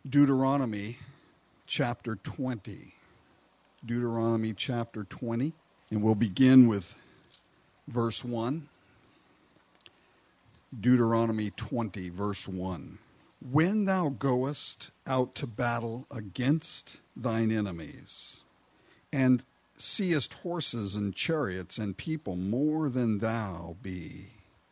Deuteronomy chapter 20. Deuteronomy chapter 20. And we'll begin with verse 1. Deuteronomy 20, verse 1. When thou goest out to battle against thine enemies, and seest horses and chariots and people more than thou be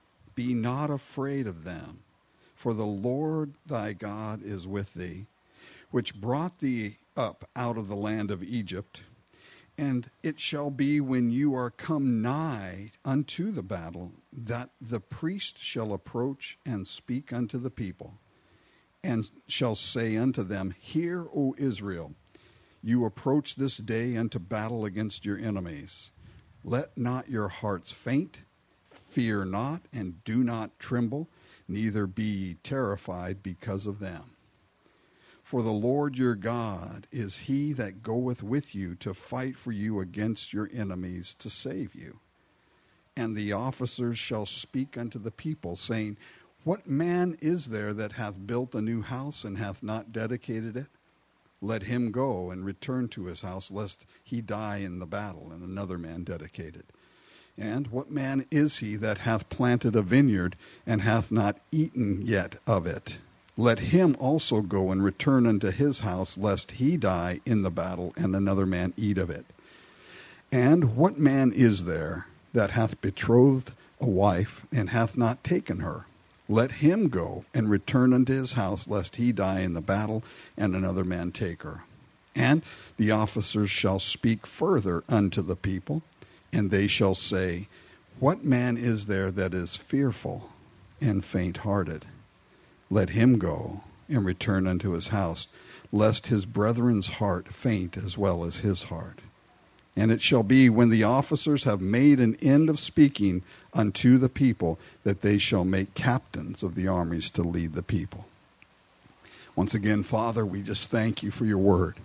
not afraid of them. For the Lord thy God is with thee, which brought thee up out of the land of Egypt. And it shall be when you are come nigh unto the battle, that the priest shall approach and speak unto the people, and shall say unto them, Hear, O Israel, you approach this day unto battle against your enemies. Let not your hearts faint, fear not, and do not tremble, neither be ye terrified because of them. For the Lord your God is he that goeth with you to fight for you against your enemies to save you. And the officers shall speak unto the people, saying, What man is there that hath built a new house and hath not dedicated it? Let him go and return to his house, lest he die in the battle, and another man dedicate it. And what man is he that hath planted a vineyard and hath not eaten yet of it? Let him also go and return unto his house, lest he die in the battle, and another man eat of it. And what man is there that hath betrothed a wife and hath not taken her? Let him go and return unto his house, lest he die in the battle, and another man take her. And the officers shall speak further unto the people, and they shall say, What man is there that is fearful and faint-hearted? Let him go and return unto his house, lest his brethren's heart faint as well as his heart. And it shall be, when the officers have made an end of speaking unto the people, that they shall make captains of the armies to lead the people. Once again, Father, we just thank you for your word.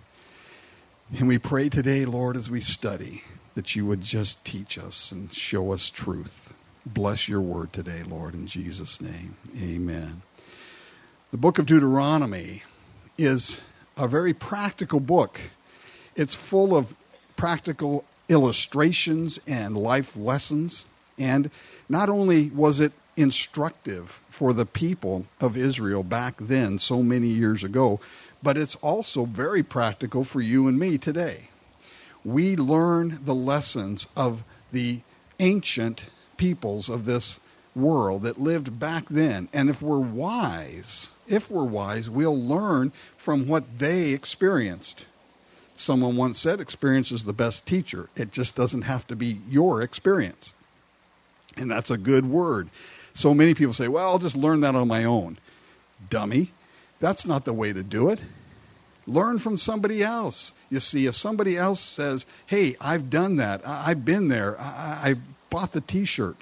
And we pray today, Lord, as we study, that you would just teach us and show us truth. Bless your word today, Lord, in Jesus' name. Amen. The book of Deuteronomy is a very practical book. It's full of practical illustrations and life lessons. And not only was it instructive for the people of Israel back then, so many years ago, but it's also very practical for you and me today. We learn the lessons of the ancient peoples of this world that lived back then. And if we're wise, we'll learn from what they experienced. Someone once said, experience is the best teacher. It just doesn't have to be your experience. And that's a good word. So many people say, well, I'll just learn that on my own. Dummy. That's not the way to do it. Learn from somebody else. You see, if somebody else says, hey, I've done that. I've been there. I bought the T-shirt,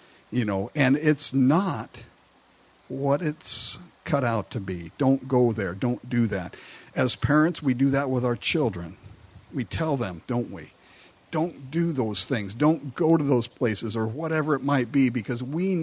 and it's not what it's cut out to be. Don't go there. Don't do that. As parents, we do that with our children. We tell them, don't we? Don't do those things. Don't go to those places or whatever it might be, because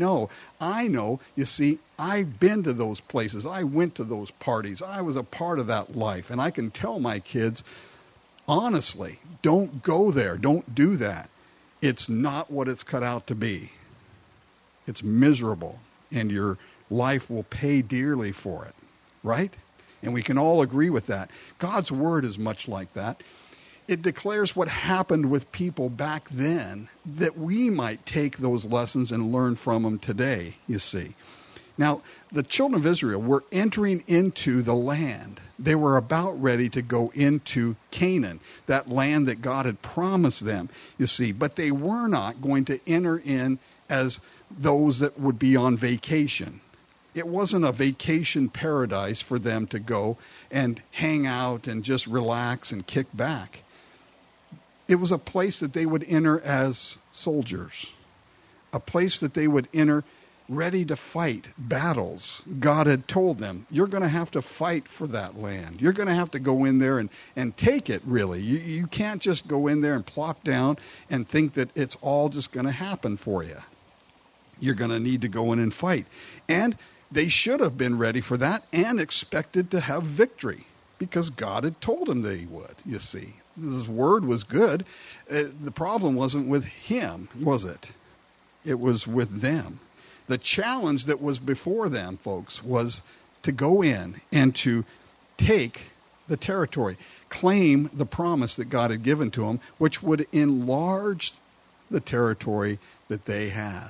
I know, you see, I've been to those places. I went to those parties. I was a part of that life. And I can tell my kids, honestly, don't go there. Don't do that. It's not what it's cut out to be. It's miserable, and your life will pay dearly for it, right? And we can all agree with that. God's word is much like that. It declares what happened with people back then, that we might take those lessons and learn from them today, you see. Now, the children of Israel were entering into the land. They were about ready to go into Canaan, that land that God had promised them, you see. But they were not going to enter in as those that would be on vacation. It wasn't a vacation paradise for them to go and hang out and just relax and kick back. It was a place that they would enter as soldiers, a place that they would enter ready to fight battles. God had told them, you're going to have to fight for that land. You're going to have to go in there and take it, really. You can't just go in there and plop down and think that it's all just going to happen for you. You're going to need to go in and fight. And They should have been ready for that and expected to have victory because God had told them that he would, you see. His word was good. The problem wasn't with him, was it? It was with them. The challenge that was before them, folks, was to go in and to take the territory, claim the promise that God had given to them, which would enlarge the territory that they had.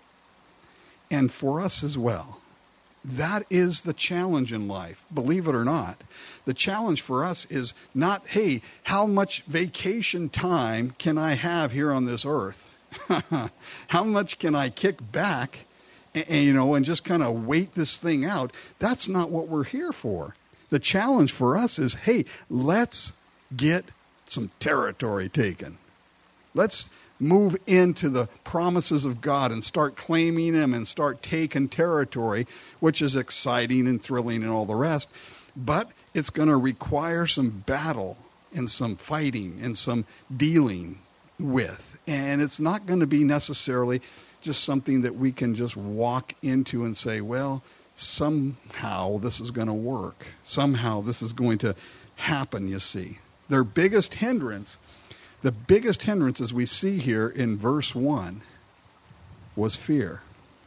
And for us as well, that is the challenge in life, believe it or not. The challenge for us is not, hey, how much vacation time can I have here on this earth? How much can I kick back and just kind of wait this thing out? That's not what we're here for. The challenge for us is, hey, let's get some territory taken. Let's move into the promises of God and start claiming them and start taking territory, which is exciting and thrilling and all the rest. But it's going to require some battle and some fighting and some dealing with. And it's not going to be necessarily just something that we can just walk into and say, well, somehow this is going to work. Somehow this is going to happen, you see. Their biggest hindrance, the biggest hindrance as we see here in verse 1 was fear.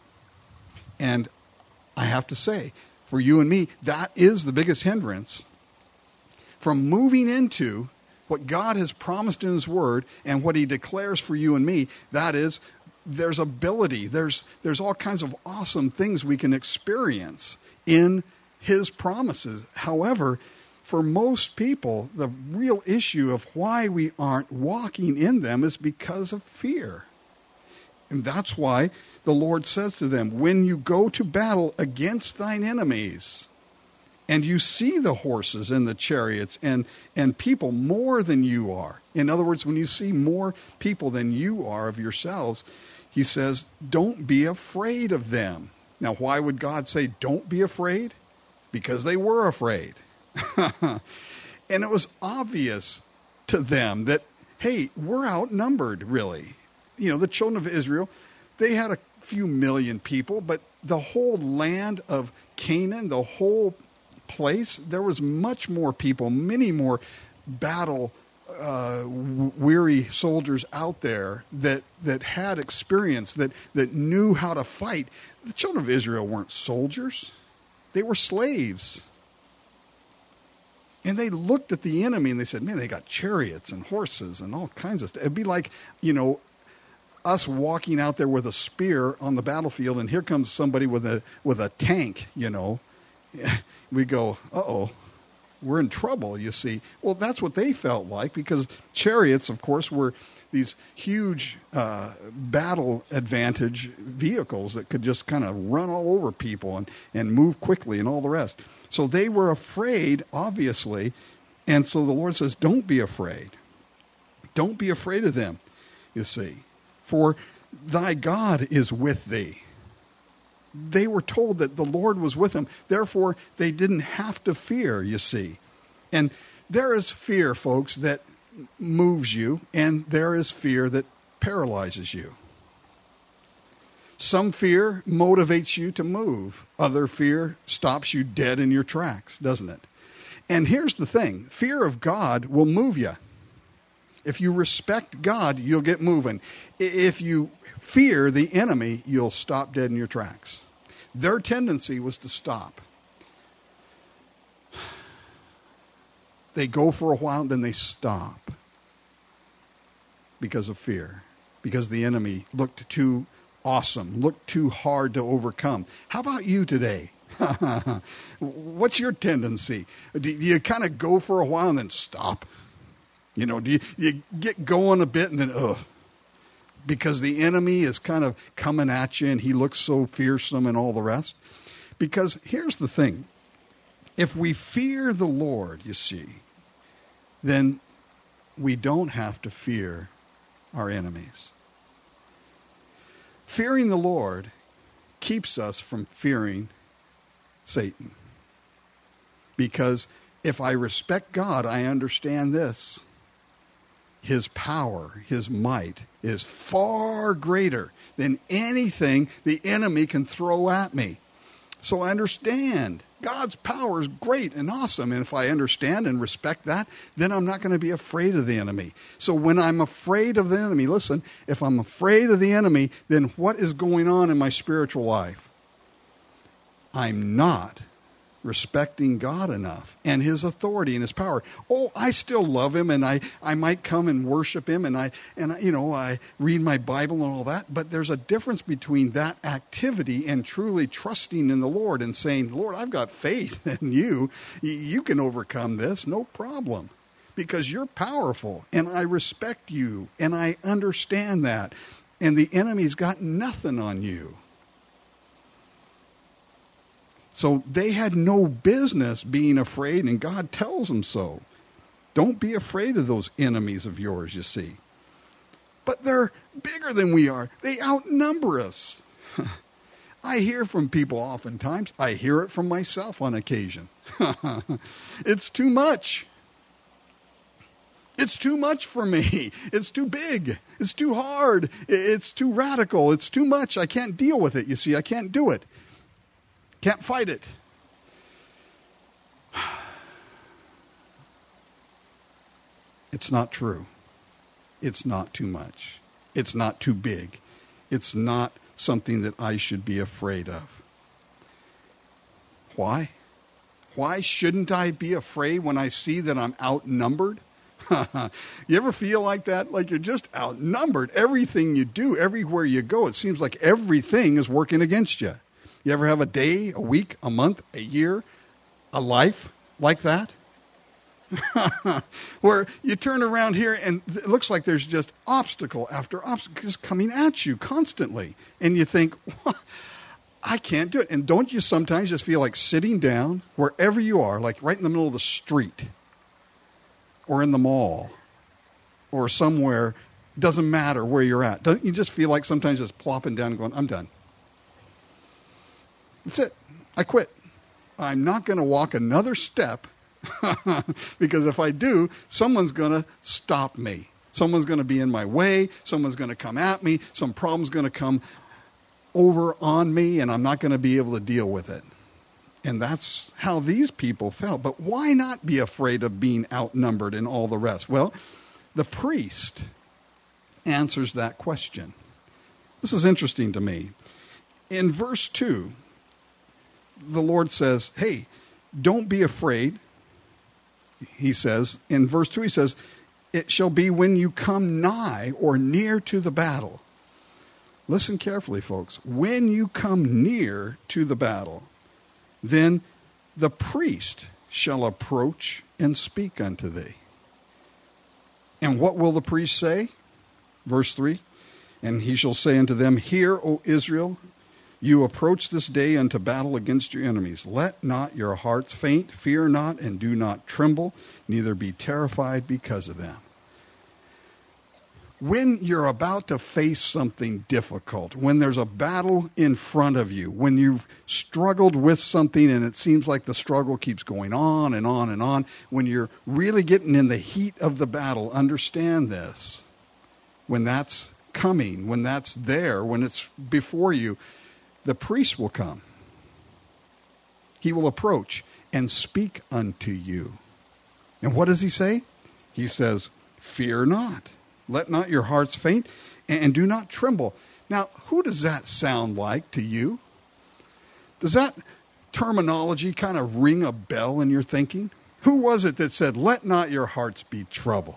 And I have to say, for you and me, that is the biggest hindrance from moving into what God has promised in his word and what he declares for you and me. That is, there's ability, there's all kinds of awesome things we can experience in his promises. However, for most people, the real issue of why we aren't walking in them is because of fear. And that's why the Lord says to them, when you go to battle against thine enemies, and you see the horses and the chariots and people more than you are. In other words, when you see more people than you are of yourselves, he says, don't be afraid of them. Now, why would God say, don't be afraid? Because they were afraid. And it was obvious to them that, hey, we're outnumbered, really. The children of Israel, they had a few million people, but the whole land of Canaan, the whole place, there was much more people, many more battle weary soldiers out there that had experience, that knew how to fight. The children of Israel weren't soldiers. They were slaves. And they looked at the enemy and they said, man, they got chariots and horses and all kinds of stuff. It'd be like, us walking out there with a spear on the battlefield, and here comes somebody with a tank, We go, uh-oh, we're in trouble, you see. Well, that's what they felt like, because chariots, of course, were these huge battle advantage vehicles that could just kind of run all over people and move quickly and all the rest. So they were afraid, obviously, and so the Lord says, don't be afraid. Don't be afraid of them, you see, for thy God is with thee. They were told that the Lord was with them. Therefore, they didn't have to fear, you see. And there is fear, folks, that moves you, and there is fear that paralyzes you. Some fear motivates you to move. Other fear stops you dead in your tracks, doesn't it? And here's the thing. Fear of God will move you. If you respect God, you'll get moving. If you fear the enemy, you'll stop dead in your tracks. Their tendency was to stop. They go for a while, then they stop because of fear, because the enemy looked too awesome, looked too hard to overcome. How about you today? What's your tendency? Do you kind of go for a while and then stop? Do you get going a bit and then, because the enemy is kind of coming at you and he looks so fearsome and all the rest? Because here's the thing. If we fear the Lord, you see, then we don't have to fear our enemies. Fearing the Lord keeps us from fearing Satan. Because if I respect God, I understand this. His power, his might is far greater than anything the enemy can throw at me. So I understand God's power is great and awesome. And if I understand and respect that, then I'm not going to be afraid of the enemy. So when I'm afraid of the enemy, listen, if I'm afraid of the enemy, then what is going on in my spiritual life? I'm not respecting God enough and his authority and his power. Oh, I still love him, and I might come and worship him, and I read my Bible and all that, but there's a difference between that activity and truly trusting in the Lord and saying, Lord, I've got faith in you. You can overcome this, no problem, because you're powerful and I respect you and I understand that, and the enemy's got nothing on you. So they had no business being afraid, and God tells them so. Don't be afraid of those enemies of yours, you see. But they're bigger than we are. They outnumber us. I hear from people oftentimes. I hear it from myself on occasion. It's too much. It's too much for me. It's too big. It's too hard. It's too radical. It's too much. I can't deal with it, you see. I can't do it. Can't fight it. It's not true. It's not too much. It's not too big. It's not something that I should be afraid of. Why? Why shouldn't I be afraid when I see that I'm outnumbered? You ever feel like that? Like you're just outnumbered. Everything you do, everywhere you go, it seems like everything is working against you. You ever have a day, a week, a month, a year, a life like that? Where you turn around here and it looks like there's just obstacle after obstacle just coming at you constantly. And you think, well, I can't do it. And don't you sometimes just feel like sitting down wherever you are, like right in the middle of the street or in the mall or somewhere, doesn't matter where you're at. Don't you just feel like sometimes just plopping down and going, I'm done. That's it. I quit. I'm not going to walk another step because if I do, someone's going to stop me. Someone's going to be in my way. Someone's going to come at me. Some problem's going to come over on me, and I'm not going to be able to deal with it. And that's how these people felt. But why not be afraid of being outnumbered and all the rest? Well, the priest answers that question. This is interesting to me. In verse 2, the Lord says, hey, don't be afraid. He says, in verse 2, he says, it shall be when you come nigh or near to the battle. Listen carefully, folks. When you come near to the battle, then the priest shall approach and speak unto thee. And what will the priest say? Verse 3, and he shall say unto them, Hear, O Israel, you approach this day unto battle against your enemies. Let not your hearts faint, fear not, and do not tremble, neither be terrified because of them. When you're about to face something difficult, when there's a battle in front of you, when you've struggled with something and it seems like the struggle keeps going on and on and on, when you're really getting in the heat of the battle, understand this. When that's coming, when that's there, when it's before you, the priest will come. He will approach and speak unto you. And what does he say? He says, Fear not. Let not your hearts faint, and do not tremble. Now, who does that sound like to you? Does that terminology kind of ring a bell in your thinking? Who was it that said, let not your hearts be troubled?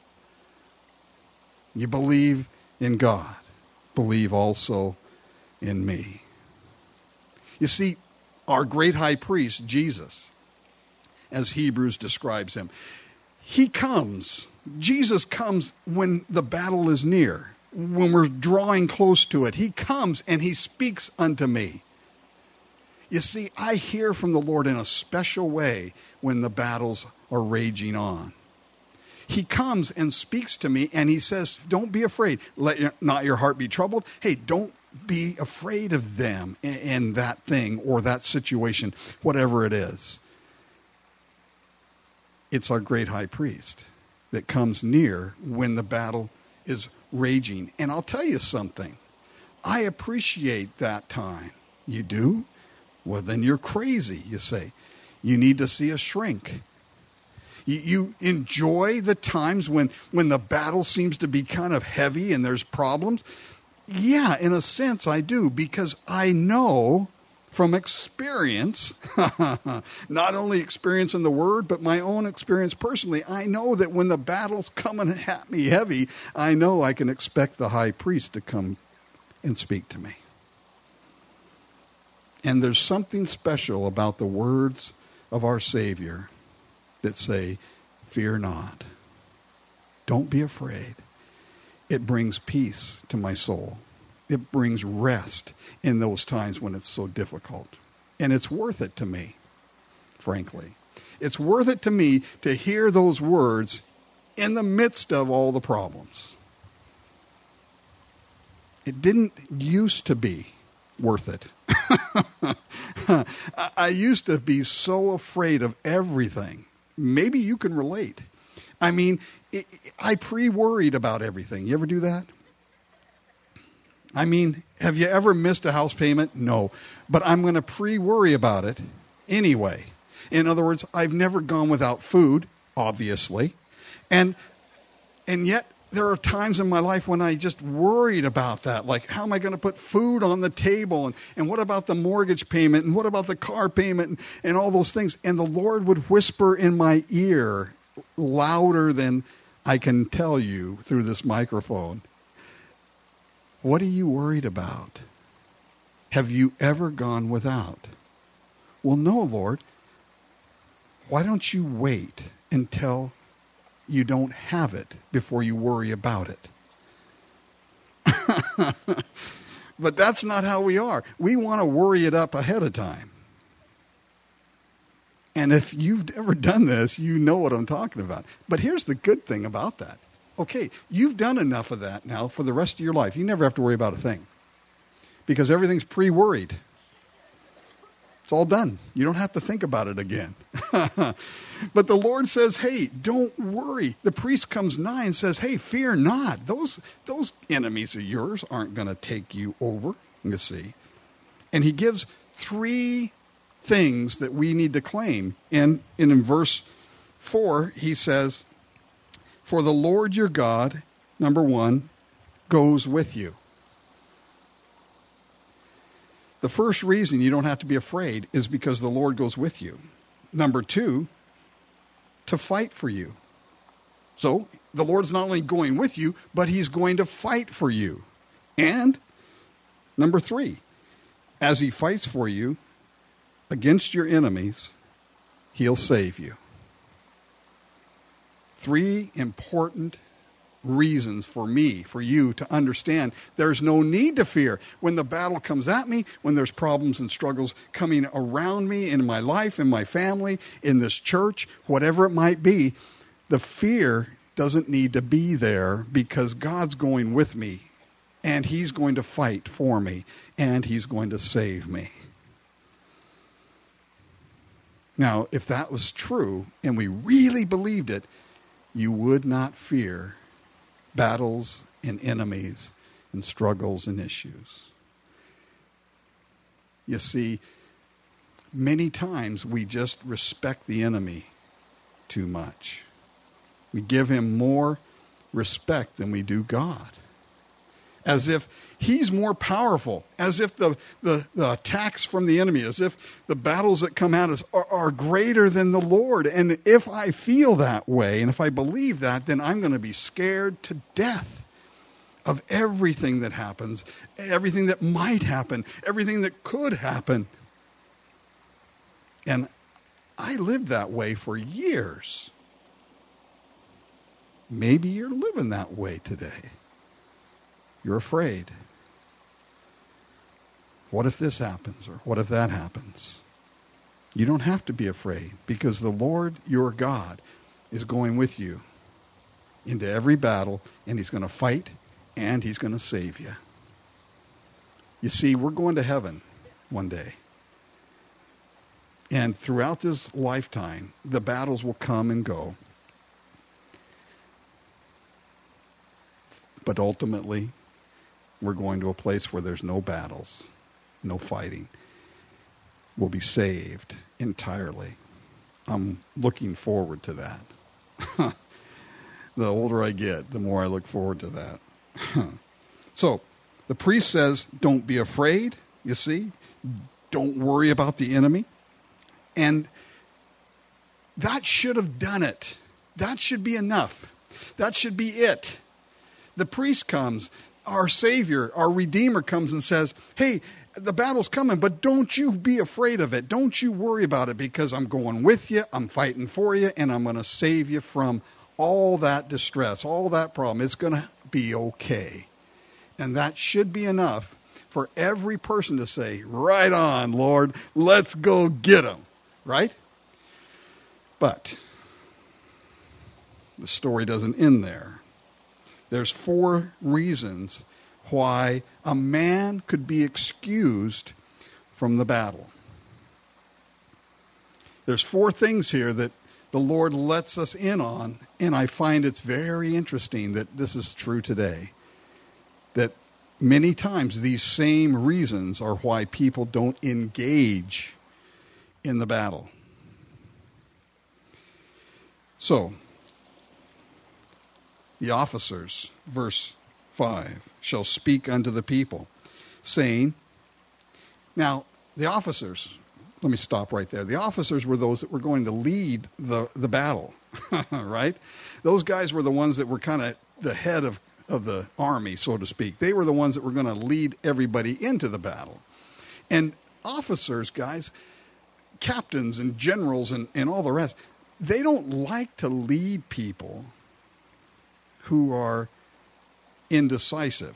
You believe in God. Believe also in me. You see, our great high priest, Jesus, as Hebrews describes him, he comes. Jesus comes when the battle is near, when we're drawing close to it. He comes and he speaks unto me. You see, I hear from the Lord in a special way when the battles are raging on. He comes and speaks to me and he says, don't be afraid. Let not your heart be troubled. Hey, don't be afraid of them and that thing or that situation, whatever it is. It's our great high priest that comes near when the battle is raging. And I'll tell you something. I appreciate that time. You do? Well, then you're crazy, you say. You need to see a shrink. You enjoy the times when the battle seems to be kind of heavy and there's problems? Yeah, in a sense I do, because I know from experience, not only experience in the Word, but my own experience personally, I know that when the battle's coming at me heavy, I know I can expect the high priest to come and speak to me. And there's something special about the words of our Savior that say, fear not. Don't be afraid. It brings peace to my soul. It brings rest in those times when it's so difficult. And it's worth it to me, frankly. It's worth it to me to hear those words in the midst of all the problems. It didn't used to be worth it. I used to be so afraid of everything. Maybe you can relate. I mean, I pre-worried about everything. You ever do that? I mean, have you ever missed a house payment? No. But I'm going to pre-worry about it anyway. In other words, I've never gone without food, obviously. And yet there are times in my life when I just worried about that. Like, how am I going to put food on the table? And what about the mortgage payment? And what about the car payment? And all those things. And the Lord would whisper in my ear louder than I can tell you through this microphone. What are you worried about? Have you ever gone without? Well, no, Lord. Why don't you wait until you don't have it before you worry about it? But that's not how we are. We want to worry it up ahead of time. And if you've ever done this, you know what I'm talking about. But here's the good thing about that. Okay, you've done enough of that now for the rest of your life. You never have to worry about a thing because everything's pre-worried. It's all done. You don't have to think about it again. But the Lord says, hey, don't worry. The priest comes nigh and says, hey, fear not. Those enemies of yours aren't going to take you over, you see. And he gives 3 things that we need to claim. And in verse 4, he says, for the Lord your God, number 1, goes with you. The first reason you don't have to be afraid is because the Lord goes with you. Number 2, to fight for you. So the Lord's not only going with you, but he's going to fight for you. And number 3, as he fights for you against your enemies, he'll save you. 3 important reasons for me, for you to understand there's no need to fear. When the battle comes at me, when there's problems and struggles coming around me in my life, in my family, in this church, whatever it might be, the fear doesn't need to be there because God's going with me and he's going to fight for me and he's going to save me. Now, if that was true and we really believed it, you would not fear battles and enemies and struggles and issues. You see, many times we just respect the enemy too much. We give him more respect than we do God. As if he's more powerful, as if the attacks from the enemy, as if the battles that come at us are greater than the Lord. And if I feel that way, and if I believe that, then I'm going to be scared to death of everything that happens, everything that might happen, everything that could happen. And I lived that way for years. Maybe you're living that way today. You're afraid. What if this happens? Or what if that happens? You don't have to be afraid because the Lord, your God, is going with you into every battle, and he's going to fight, and he's going to save you. You see, we're going to heaven one day. And throughout this lifetime, the battles will come and go. But ultimately, we're going to a place where there's no battles, no fighting. will be saved entirely. I'm looking forward to that. The older I get, the more I look forward to that. So, the priest says, don't be afraid, you see. Don't worry about the enemy. And that should have done it. That should be enough. That should be it. The priest comes, our Savior, our Redeemer comes and says, hey, the battle's coming, but don't you be afraid of it. Don't you worry about it, because I'm going with you, I'm fighting for you, and I'm going to save you from all that distress, all that problem. It's going to be okay. And that should be enough for every person to say, right on, Lord, let's go get them, right? But the story doesn't end there. There's 4 reasons why a man could be excused from the battle. There's 4 things here that the Lord lets us in on, and I find it's very interesting that this is true today. That many times these same reasons are why people don't engage in the battle. So, the officers, verse 5, shall speak unto the people, saying, now, the officers, let me stop right there. The officers were those that were going to lead the battle, right? Those guys were the ones that were kind of the head of the army, so to speak. They were the ones that were going to lead everybody into the battle. And officers, guys, captains and generals and all the rest, they don't like to lead people who are indecisive.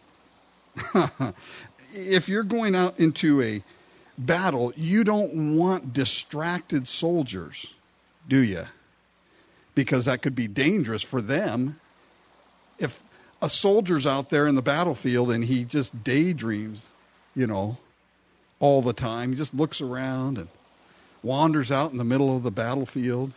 If you're going out into a battle, you don't want distracted soldiers, do you? Because that could be dangerous for them. If a soldier's out there in the battlefield and he just daydreams, all the time, he just looks around and wanders out in the middle of the battlefield,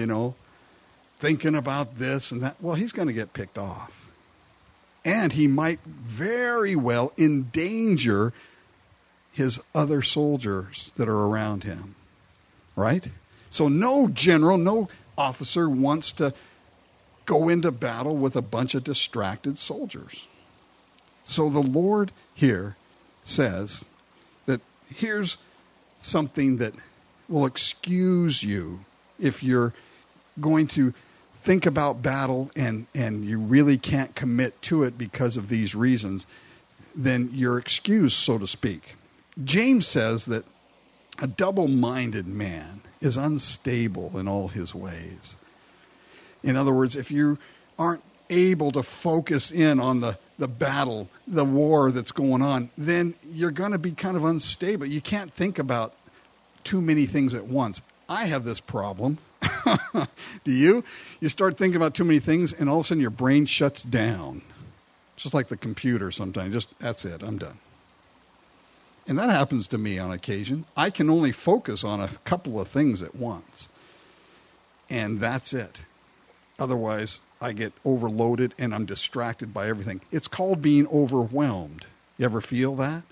thinking about this and that, well, he's going to get picked off. And he might very well endanger his other soldiers that are around him, right? So no general, no officer wants to go into battle with a bunch of distracted soldiers. So the Lord here says that here's something that will excuse you if you're going to think about battle and you really can't commit to it because of these reasons, then you're excused, so to speak. James says that a double-minded man is unstable in all his ways. In other words, if you aren't able to focus in on the battle, the war that's going on, then you're going to be kind of unstable. You can't think about too many things at once. I have this problem. Do you? You start thinking about too many things, and all of a sudden your brain shuts down. Just like the computer sometimes. Just, that's it, I'm done. And that happens to me on occasion. I can only focus on a couple of things at once. And that's it. Otherwise, I get overloaded and I'm distracted by everything. It's called being overwhelmed. You ever feel that?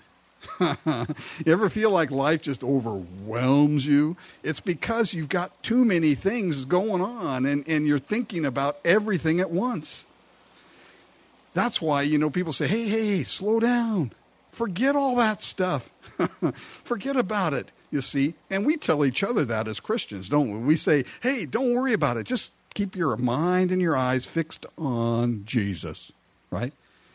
You ever feel like life just overwhelms you? It's because you've got too many things going on and you're thinking about everything at once. That's why, people say, hey, slow down. Forget all that stuff. Forget about it, you see. And we tell each other that as Christians, don't we? We say, hey, don't worry about it. Just keep your mind and your eyes fixed on Jesus, right?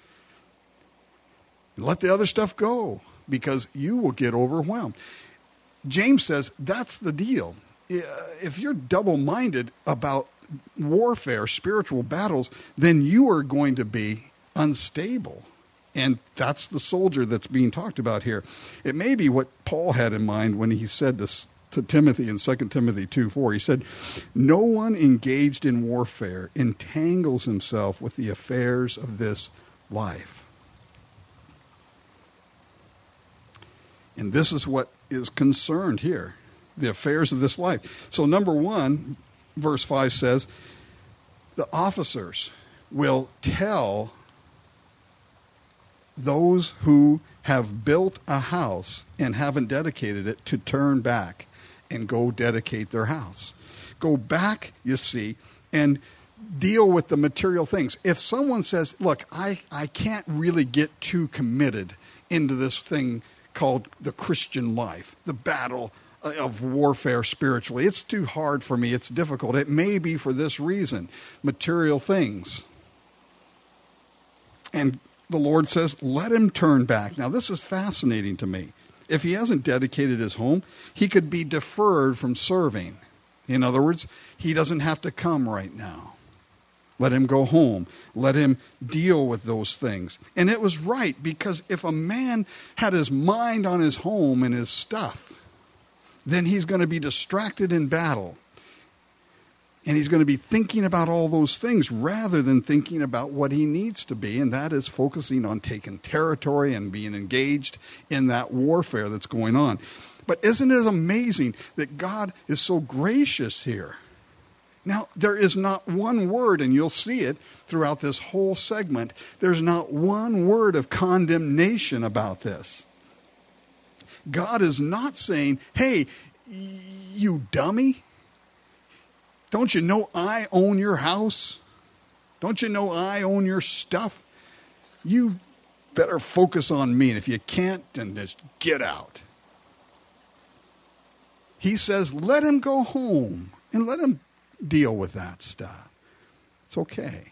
And let the other stuff go, because you will get overwhelmed. James says that's the deal. If you're double-minded about warfare, spiritual battles, then you are going to be unstable. And that's the soldier that's being talked about here. It may be what Paul had in mind when he said this to Timothy in 2 Timothy 2:4. He said, no one engaged in warfare entangles himself with the affairs of this life. And this is what is concerned here, the affairs of this life. So number 1, verse 5 says, the officers will tell those who have built a house and haven't dedicated it to turn back and go dedicate their house. Go back, you see, and deal with the material things. If someone says, look, I can't really get too committed into this thing called the Christian life, the battle of warfare spiritually. It's too hard for me. It's difficult. It may be for this reason, material things. And the Lord says, let him turn back. Now, this is fascinating to me. If he hasn't dedicated his home, he could be deferred from serving. In other words, he doesn't have to come right now. Let him go home. Let him deal with those things. And it was right, because if a man had his mind on his home and his stuff, then he's going to be distracted in battle. And he's going to be thinking about all those things rather than thinking about what he needs to be, and that is focusing on taking territory and being engaged in that warfare that's going on. But isn't it amazing that God is so gracious here? Now, there is not one word, and you'll see it throughout this whole segment, there's not one word of condemnation about this. God is not saying, hey, you dummy, don't you know I own your house? Don't you know I own your stuff? You better focus on me, and if you can't, then just get out. He says, let him go home and let him deal with that stuff. It's okay.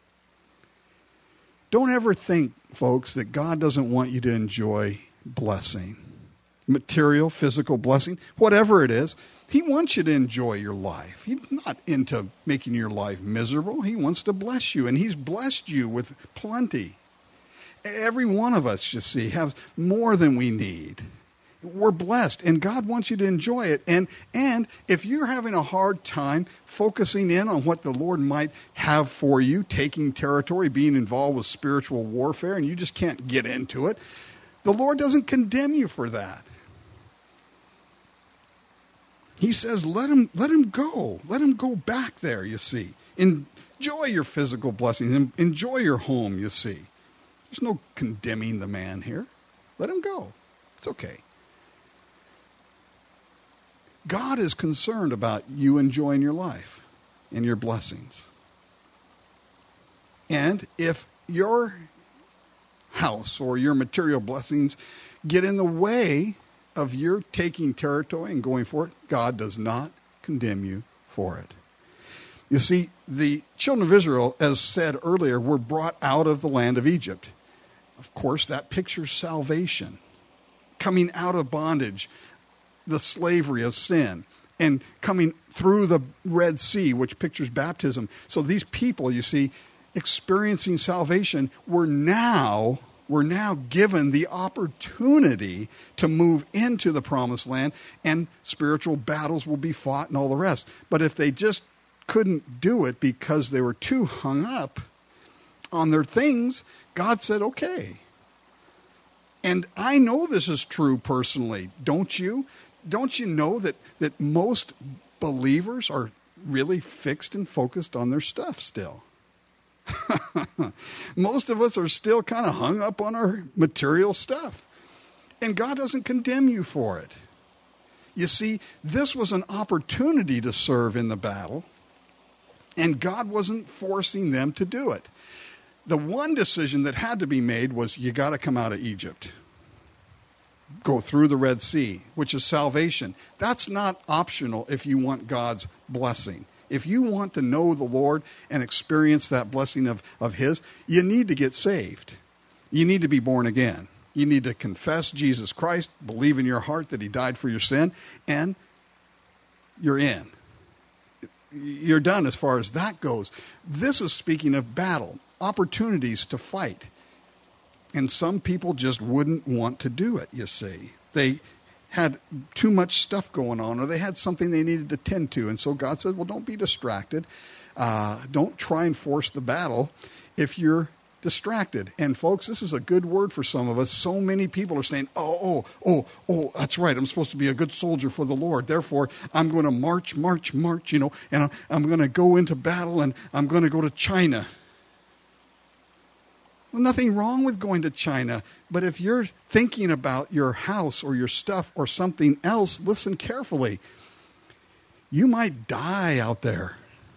Don't ever think, folks, that God doesn't want you to enjoy blessing. Material, physical blessing, whatever it is. He wants you to enjoy your life. He's not into making your life miserable. He wants to bless you, and he's blessed you with plenty. Every one of us, you see, has more than we need. We're blessed, and God wants you to enjoy it. And if you're having a hard time focusing in on what the Lord might have for you, taking territory, being involved with spiritual warfare, and you just can't get into it, the Lord doesn't condemn you for that. He says, let him go. Let him go back there, you see. Enjoy your physical blessings. Enjoy your home, you see. There's no condemning the man here. Let him go. It's okay. God is concerned about you enjoying your life and your blessings. And if your house or your material blessings get in the way of your taking territory and going for it, God does not condemn you for it. You see, the children of Israel, as said earlier, were brought out of the land of Egypt. Of course, that pictures salvation, coming out of bondage, the slavery of sin, and coming through the Red Sea, which pictures baptism. So these people, you see, experiencing salvation, were now given the opportunity to move into the promised land, and spiritual battles will be fought and all the rest. But if they just couldn't do it because they were too hung up on their things, God said, okay. And I know this is true personally, don't you? Don't you know that most believers are really fixed and focused on their stuff still? Most of us are still kind of hung up on our material stuff. And God doesn't condemn you for it. You see, this was an opportunity to serve in the battle, and God wasn't forcing them to do it. The one decision that had to be made was you got to come out of Egypt. Go through the Red Sea, which is salvation. That's not optional if you want God's blessing. If you want to know the Lord and experience that blessing of His, you need to get saved. You need to be born again. You need to confess Jesus Christ, believe in your heart that He died for your sin, and you're in. You're done as far as that goes. This is speaking of battle, opportunities to fight. And some people just wouldn't want to do it, you see. They had too much stuff going on, or they had something they needed to tend to. And so God said, well, don't be distracted. Don't try and force the battle if you're distracted. And folks, this is a good word for some of us. So many people are saying, oh, that's right. I'm supposed to be a good soldier for the Lord. Therefore, I'm going to march, and I'm going to go into battle, and I'm going to go to China. Well, nothing wrong with going to China, but if you're thinking about your house or your stuff or something else, listen carefully. You might die out there.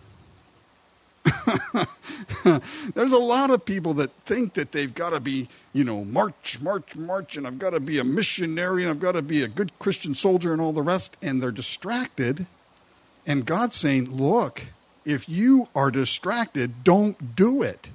There's a lot of people that think that they've got to be, march, and I've got to be a missionary, and I've got to be a good Christian soldier and all the rest, and they're distracted. And God's saying, look, if you are distracted, don't do it.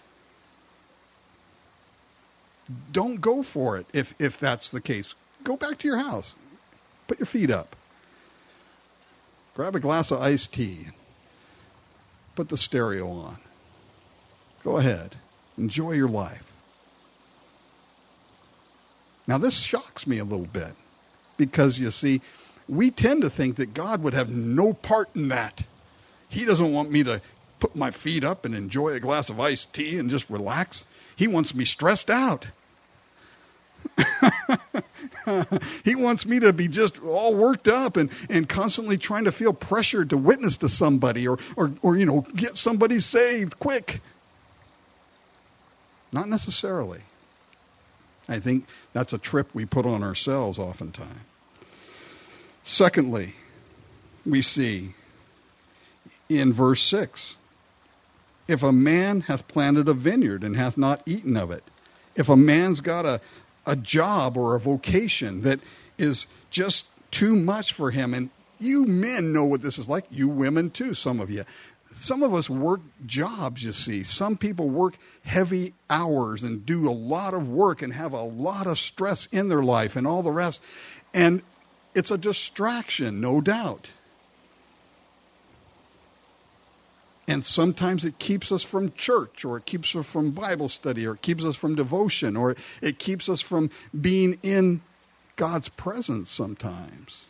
Don't go for it if that's the case. Go back to your house. Put your feet up. Grab a glass of iced tea. Put the stereo on. Go ahead. Enjoy your life. Now, this shocks me a little bit because, you see, we tend to think that God would have no part in that. He doesn't want me to put my feet up and enjoy a glass of iced tea and just relax. He wants me stressed out. He wants me to be just all worked up and constantly trying to feel pressured to witness to somebody or get somebody saved quick. Not necessarily. I think that's a trip we put on ourselves oftentimes. Secondly, we see in verse 6, if a man hath planted a vineyard and hath not eaten of it, if a man's got a job or a vocation that is just too much for him, and you men know what this is like, you women too, some of you. Some of us work jobs, you see. Some people work heavy hours and do a lot of work and have a lot of stress in their life and all the rest. And it's a distraction, no doubt. And sometimes it keeps us from church, or it keeps us from Bible study, or it keeps us from devotion, or it keeps us from being in God's presence sometimes.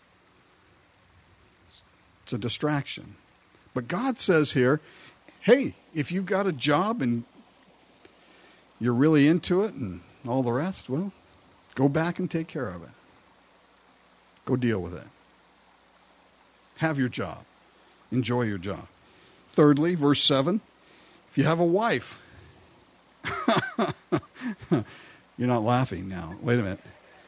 It's a distraction. But God says here, hey, if you've got a job and you're really into it and all the rest, well, go back and take care of it. Go deal with it. Have your job. Enjoy your job. Thirdly, verse 7, if you have a wife, you're not laughing now. Wait a minute.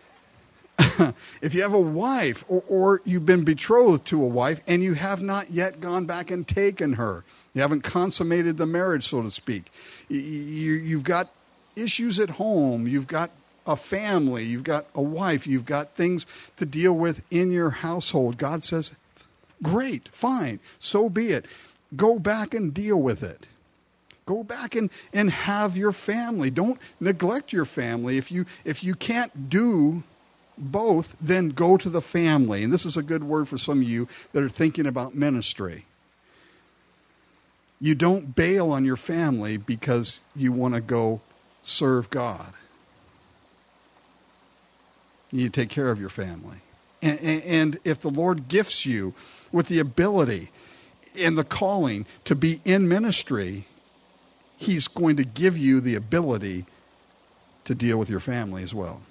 If you have a wife or you've been betrothed to a wife and you have not yet gone back and taken her, you haven't consummated the marriage, so to speak. You've got issues at home. You've got a family. You've got a wife. You've got things to deal with in your household. God says, great, fine, so be it. Go back and deal with it. Go back and have your family. Don't neglect your family. If you can't do both, then go to the family. And this is a good word for some of you that are thinking about ministry. You don't bail on your family because you want to go serve God. You need to take care of your family. And if the Lord gifts you with the ability and the calling to be in ministry, He's going to give you the ability to deal with your family as well.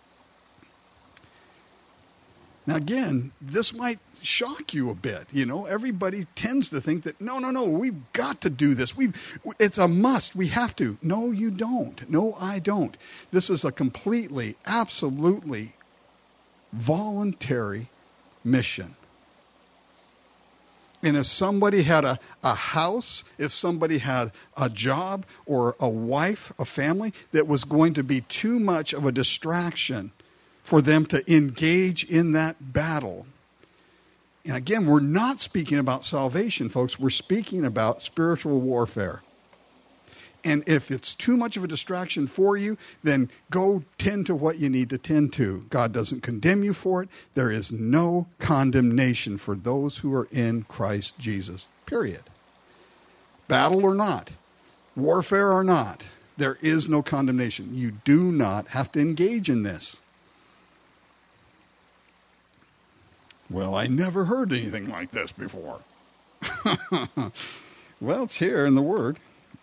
Now again, this might shock you a bit. Everybody tends to think that, no, we've got to do this. It's a must. We have to. No, you don't. No, I don't. This is a completely, absolutely voluntary mission. And if somebody had a house, if somebody had a job or a wife, a family that was going to be too much of a distraction for them to engage in that battle. And again, we're not speaking about salvation, folks. We're speaking about spiritual warfare. And if it's too much of a distraction for you, then go tend to what you need to tend to. God doesn't condemn you for it. There is no condemnation for those who are in Christ Jesus, period. Battle or not, warfare or not, there is no condemnation. You do not have to engage in this. Well, I never heard anything like this before. Well, it's here in the Word.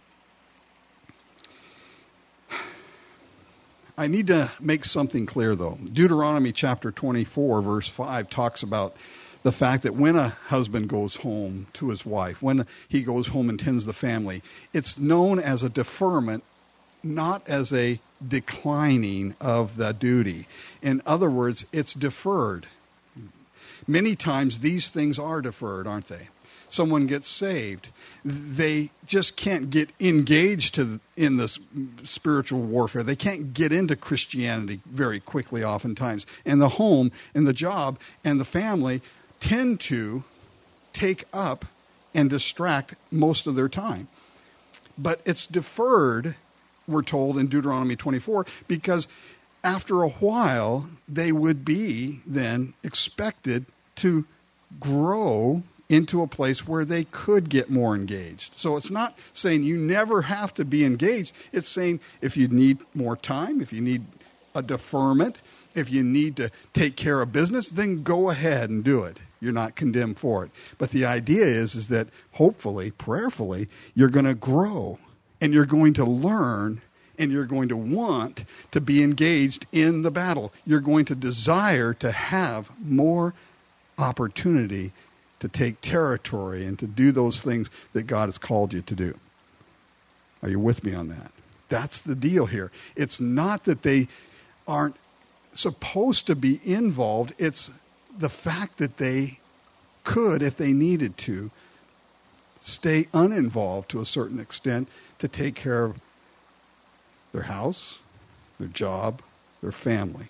I need to make something clear, though. Deuteronomy chapter 24, verse 5 talks about the fact that when a husband goes home to his wife, when he goes home and tends the family, it's known as a deferment not as a declining of the duty. In other words, it's deferred. Many times these things are deferred, aren't they? Someone gets saved. They just can't get engaged in this spiritual warfare. They can't get into Christianity very quickly oftentimes. And the home and the job and the family tend to take up and distract most of their time. But it's deferred, we're told in Deuteronomy 24, because after a while they would be then expected to grow into a place where they could get more engaged. So it's not saying you never have to be engaged. It's saying if you need more time, if you need a deferment, if you need to take care of business, then go ahead and do it. You're not condemned for it. But the idea is that hopefully, prayerfully, you're going to grow and you're going to learn and you're going to want to be engaged in the battle. You're going to desire to have more opportunity to take territory and to do those things that God has called you to do. Are you with me on that? That's the deal here. It's not that they aren't supposed to be involved. It's the fact that they could, if they needed to, stay uninvolved to a certain extent to take care of their house, their job, their family.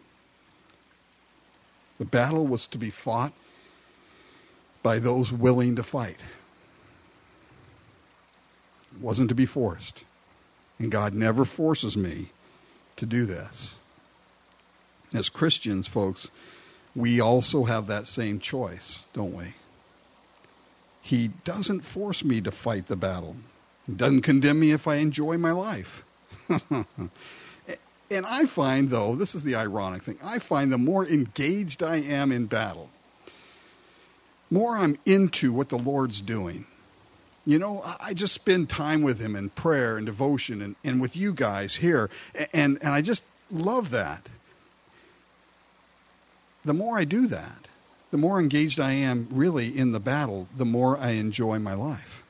The battle was to be fought by those willing to fight. It wasn't to be forced. And God never forces me to do this. As Christians, folks, we also have that same choice, don't we? He doesn't force me to fight the battle. He doesn't condemn me if I enjoy my life. And I find, though, this is the ironic thing, I find the more engaged I am in battle, more I'm into what the Lord's doing. You know, I just spend time with him in prayer and devotion and with you guys here, and I just love that. The more I do that, the more engaged I am really in the battle, the more I enjoy my life.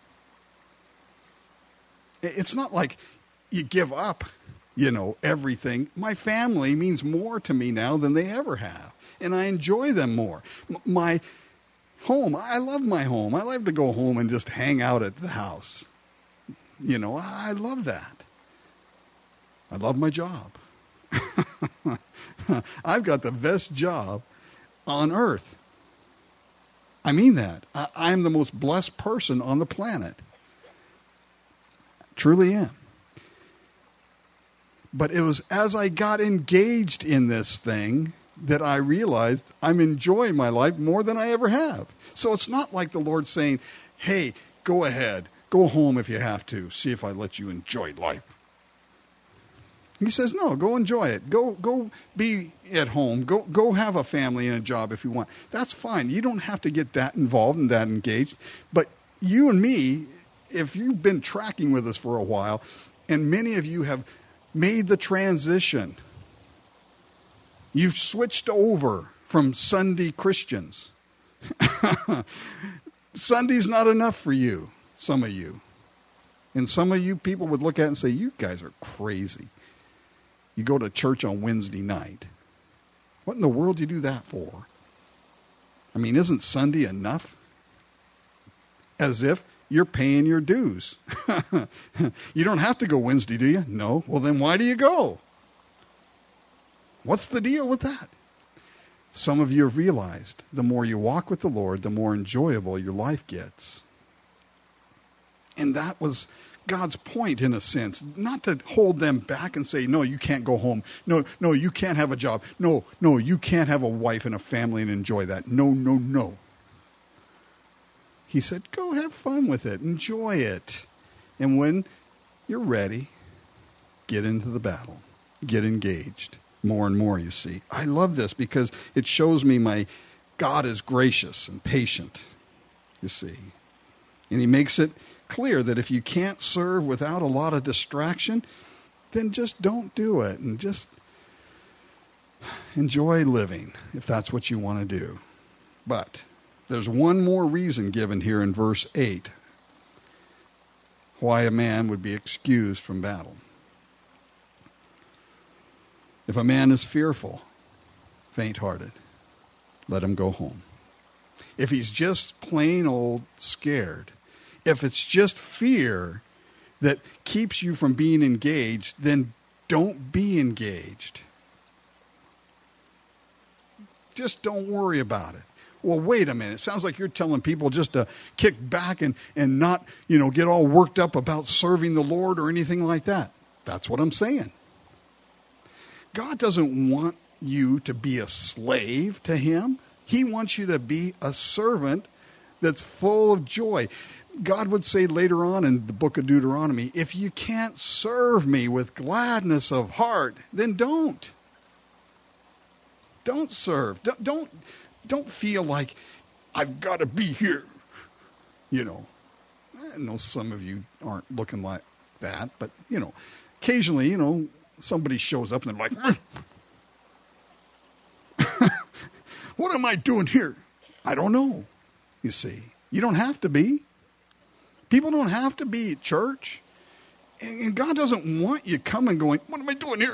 It's not like you give up, everything. My family means more to me now than they ever have, and I enjoy them more. My home, I love my home. I love to go home and just hang out at the house. I love that. I love my job. I've got the best job on earth. I mean that. I am the most blessed person on the planet. Truly am. But it was as I got engaged in this thing that I realized I'm enjoying my life more than I ever have. So it's not like the Lord's saying, hey, go ahead, go home if you have to, see if I let you enjoy life. He says, no, go enjoy it. Go be at home. Go have a family and a job if you want. That's fine. You don't have to get that involved and that engaged. But you and me, if you've been tracking with us for a while, and many of you have made the transition, you've switched over from Sunday Christians. Sunday's not enough for you, some of you. And some of you people would look at it and say, you guys are crazy. You go to church on Wednesday night. What in the world do you do that for? I mean, isn't Sunday enough? As if you're paying your dues. You don't have to go Wednesday, do you? No. Well, then why do you go? What's the deal with that? Some of you have realized the more you walk with the Lord, the more enjoyable your life gets. And that was God's point, in a sense, not to hold them back and say, no, you can't go home. No, you can't have a job. No, you can't have a wife and a family and enjoy that. No. He said, go have fun with it. Enjoy it. And when you're ready, get into the battle. Get engaged. More and more, you see. I love this because it shows me my God is gracious and patient, you see. And he makes it clear that if you can't serve without a lot of distraction, then just don't do it and just enjoy living if that's what you want to do. But there's one more reason given here in verse 8 why a man would be excused from battle. If a man is fearful, faint-hearted, let him go home. If he's just plain old scared, if it's just fear that keeps you from being engaged, then don't be engaged. Just don't worry about it. Well, wait a minute. It sounds like you're telling people just to kick back and not, get all worked up about serving the Lord or anything like that. That's what I'm saying. God doesn't want you to be a slave to him. He wants you to be a servant that's full of joy. God would say later on in the book of Deuteronomy, if you can't serve me with gladness of heart, then don't. Don't serve. Don't feel like I've got to be here. I know some of you aren't looking like that, but, occasionally, somebody shows up and they're like, what am I doing here? I don't know, you see. You don't have to be. People don't have to be at church. And God doesn't want you coming going, what am I doing here?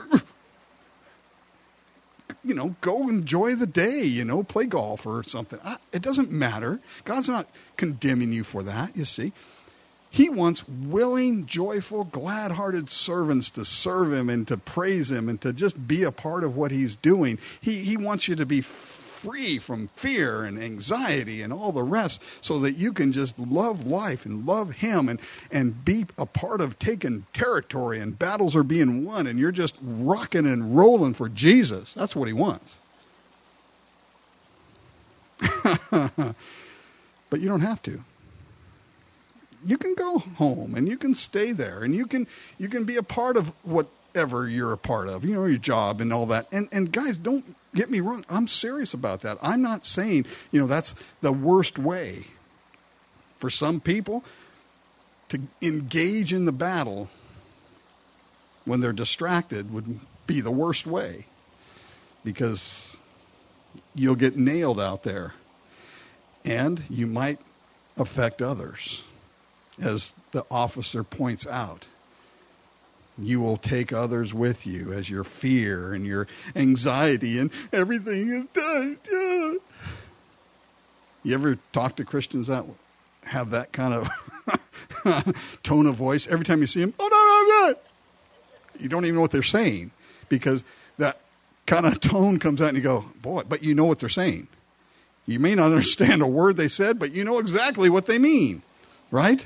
Go enjoy the day, play golf or something. It doesn't matter. God's not condemning you for that, you see. He wants willing, joyful, glad-hearted servants to serve him and to praise him and to just be a part of what he's doing. He wants you to be free from fear and anxiety and all the rest so that you can just love life and love him and be a part of taking territory and battles are being won and you're just rocking and rolling for Jesus. That's what he wants. But you don't have to. You can go home and you can stay there and you can be a part of whatever you're a part of, your job and all that. And guys, don't get me wrong. I'm serious about that. I'm not saying, that's the worst way. For some people, to engage in the battle when they're distracted would be the worst way because you'll get nailed out there and you might affect others. As the officer points out, you will take others with you as your fear and your anxiety and everything is done. You ever talk to Christians that have that kind of tone of voice every time you see them? Oh, no. You don't even know what they're saying because that kind of tone comes out and you go, boy, but you know what they're saying. You may not understand a word they said, but you know exactly what they mean, right?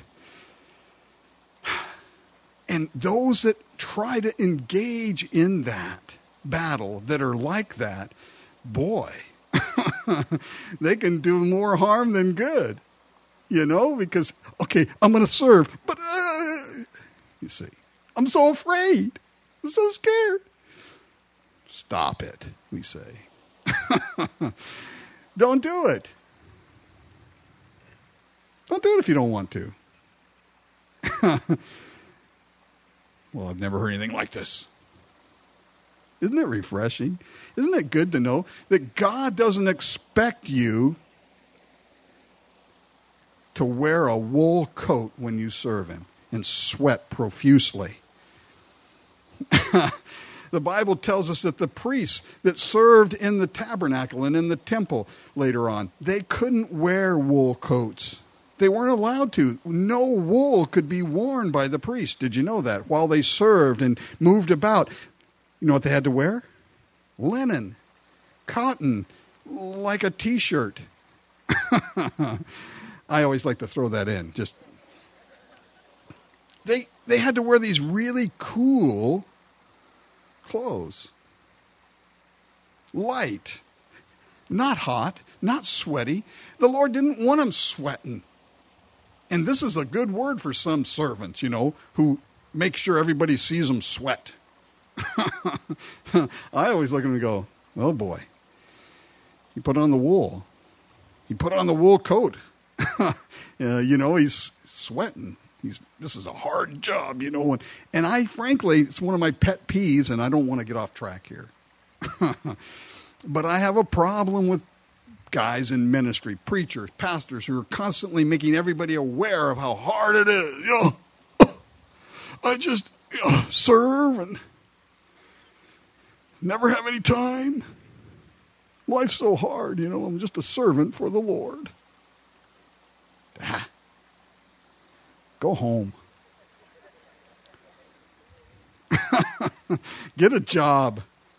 And those that try to engage in that battle that are like that, boy, they can do more harm than good, because, okay, I'm going to serve, but, you see, I'm so afraid. I'm so scared. Stop it, we say. Don't do it. Don't do it if you don't want to. Well, I've never heard anything like this. Isn't it refreshing? Isn't it good to know that God doesn't expect you to wear a wool coat when you serve him and sweat profusely? The Bible tells us that the priests that served in the tabernacle and in the temple later on, they couldn't wear wool coats. They weren't allowed to. No wool could be worn by the priest. Did you know that? While they served and moved about, you know what they had to wear? Linen, cotton, like a T-shirt. I always like to throw that in. Just they had to wear these really cool clothes. Light, not hot, not sweaty. The Lord didn't want them sweating. And this is a good word for some servants, who make sure everybody sees them sweat. I always look at them and go, oh boy, he put on the wool. He put on the wool coat. He's sweating. This is a hard job, And I, frankly, it's one of my pet peeves, and I don't want to get off track here. But I have a problem with guys in ministry, preachers, pastors who are constantly making everybody aware of how hard it is. I just serve and Never have any time. Life's so hard, I'm just a servant for the Lord. Go home. Get a job.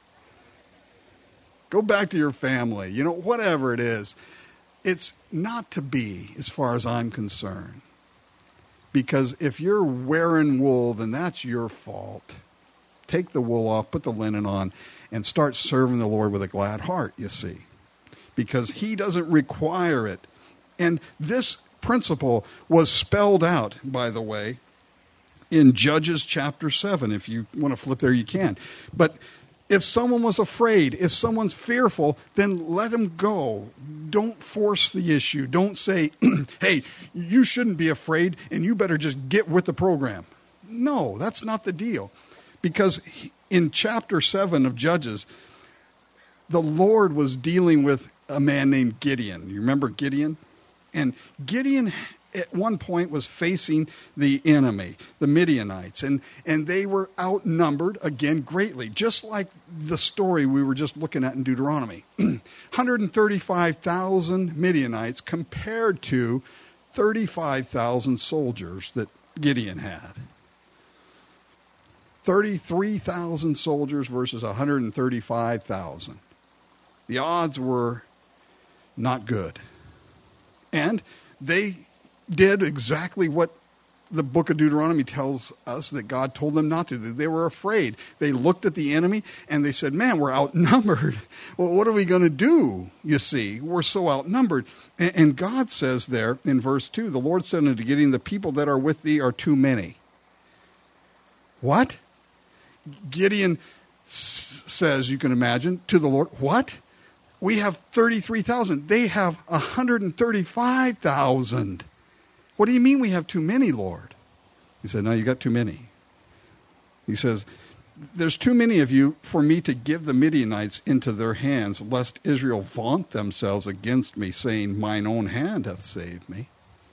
Go back to your family. Whatever it is. It's not to be, as far as I'm concerned. Because if you're wearing wool, then that's your fault. Take the wool off, put the linen on, and start serving the Lord with a glad heart, you see. Because he doesn't require it. And this principle was spelled out, by the way, in Judges chapter 7. If you want to flip there, you can. But if someone was afraid, if someone's fearful, then let them go. Don't force the issue. Don't say, hey, you shouldn't be afraid, and you better just get with the program. No, that's not the deal. Because in chapter 7 of Judges, the Lord was dealing with a man named Gideon. You remember Gideon? And Gideon at one point was facing the enemy, the Midianites, and they were outnumbered, again, greatly, just like the story we were just looking at in Deuteronomy. 135,000 Midianites compared to 35,000 soldiers that Gideon had. 33,000 soldiers versus 135,000. The odds were not good. And they did exactly what the book of Deuteronomy tells us that God told them not to do. They were afraid. They looked at the enemy and they said, man, we're outnumbered. Well, what are we going to do? You see, we're so outnumbered. And God says there in verse 2, the Lord said unto Gideon, the people that are with thee are too many. What? Gideon says, you can imagine, to the Lord, what? We have 33,000. They have 135,000. What do you mean we have too many, Lord? He said, no, you got too many. He says, there's too many of you for me to give the Midianites into their hands, lest Israel vaunt themselves against me, saying, mine own hand hath saved me.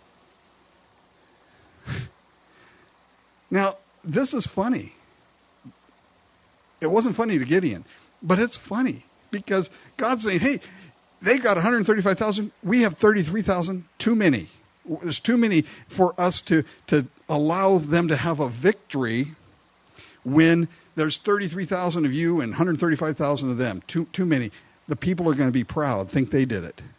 Now, this is funny. It wasn't funny to Gideon, but it's funny because God's saying, hey, they got 135,000. We have 33,000. Too many. There's too many for us to allow them to have a victory when there's 33,000 of you and 135,000 of them. Too many. The people are going to be proud, think they did it.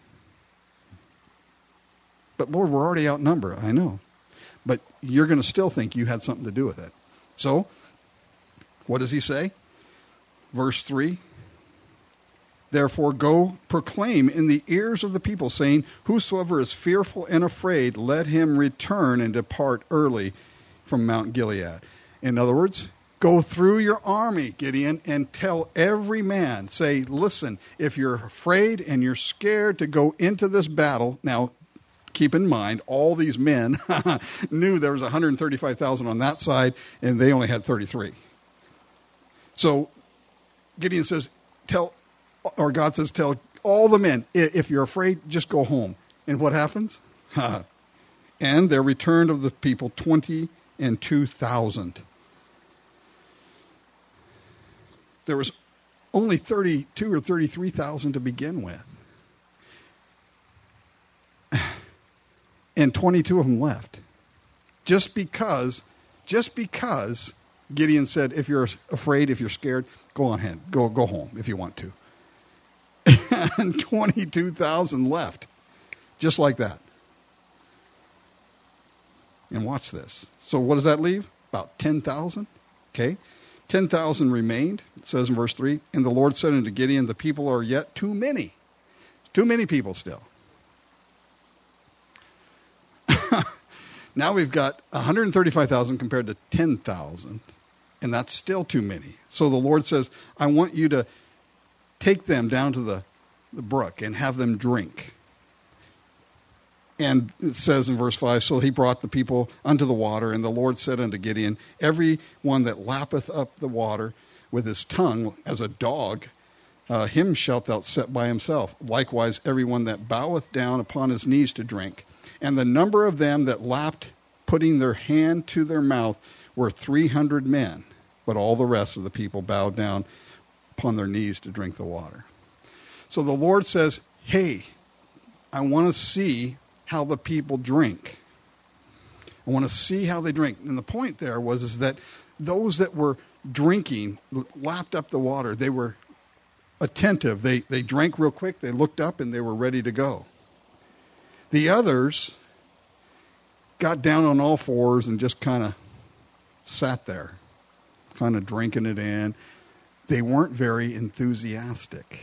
But Lord, we're already outnumbered. I know. But you're going to still think you had something to do with it. So, what does he say? Verse 3. Therefore go proclaim in the ears of the people, saying, whosoever is fearful and afraid, let him return and depart early from Mount Gilead. In other words, go through your army, Gideon, and tell every man, say, listen, if you're afraid and you're scared to go into this battle, now keep in mind, all these men knew there was 135,000 on that side, and they only had 33. So Gideon says, God says, tell all the men, if you're afraid, just go home. And what happens? And there returned of the people 22,000. There was only 32 or 33,000 to begin with. And 22 of them left. Just because Gideon said, if you're afraid, if you're scared, go on ahead. Go home if you want to. And 22,000 left. Just like that. And watch this. So what does that leave? About 10,000. Okay. 10,000 remained. It says in verse 3, and the Lord said unto Gideon, the people are yet too many. Too many people still. Now we've got 135,000 compared to 10,000, and that's still too many. So the Lord says, I want you to take them down to the brook and have them drink. And it says in verse 5, so he brought the people unto the water, and the Lord said unto Gideon, every one that lappeth up the water with his tongue as a dog, him shalt thou set by himself. Likewise, every one that boweth down upon his knees to drink. And the number of them that lapped, putting their hand to their mouth, were 300 men. But all the rest of the people bowed down upon their knees to drink the water. So the Lord says, hey, I want to see how the people drink. I want to see how they drink. And the point there is that those that were drinking, lapped up the water, they were attentive. They drank real quick, they looked up, and they were ready to go. The others got down on all fours and just kind of sat there, kind of drinking it in. They weren't very enthusiastic.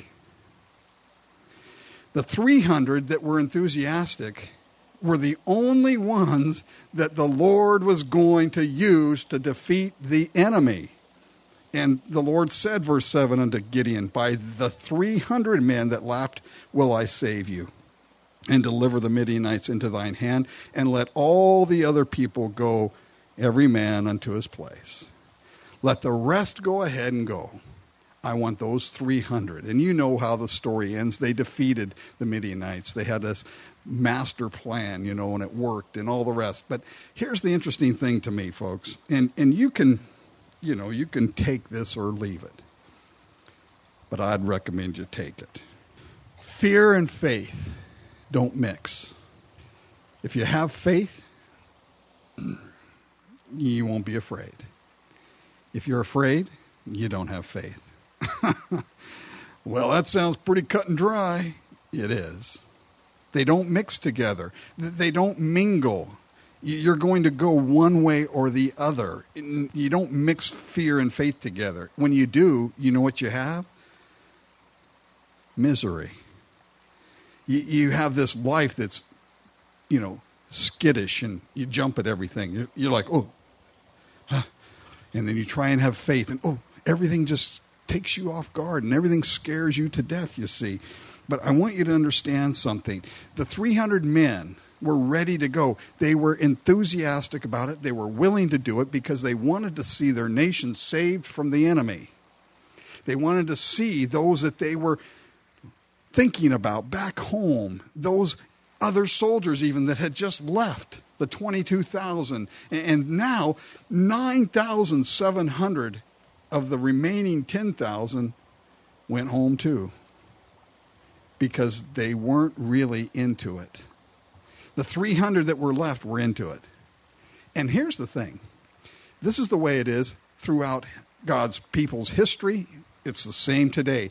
The 300 that were enthusiastic were the only ones that the Lord was going to use to defeat the enemy. And the Lord said, verse 7, unto Gideon, by the 300 men that lapped will I save you, and deliver the Midianites into thine hand, and let all the other people go, every man unto his place. Let the rest go ahead and go. I want those 300. And you know how the story ends. They defeated the Midianites. They had this master plan, and it worked and all the rest. But here's the interesting thing to me, folks. And you can, you can take this or leave it. But I'd recommend you take it. Fear and faith don't mix. If you have faith, you won't be afraid. If you're afraid, you don't have faith. Well, that sounds pretty cut and dry. It is. They don't mix together. They don't mingle. You're going to go one way or the other. You don't mix fear and faith together. When you do, you know what you have? Misery. You have this life that's, skittish, and you jump at everything. You're like, oh, huh. And then you try and have faith, and everything just takes you off guard, and everything scares you to death, you see. But I want you to understand something. The 300 men were ready to go. They were enthusiastic about it. They were willing to do it because they wanted to see their nation saved from the enemy. They wanted to see those that they were thinking about back home, those other soldiers even that had just left, the 22,000. And now 9,700 of the remaining 10,000 went home too, because they weren't really into it. The 300 that were left were into it. And here's the thing. This is the way it is throughout God's people's history. It's the same today.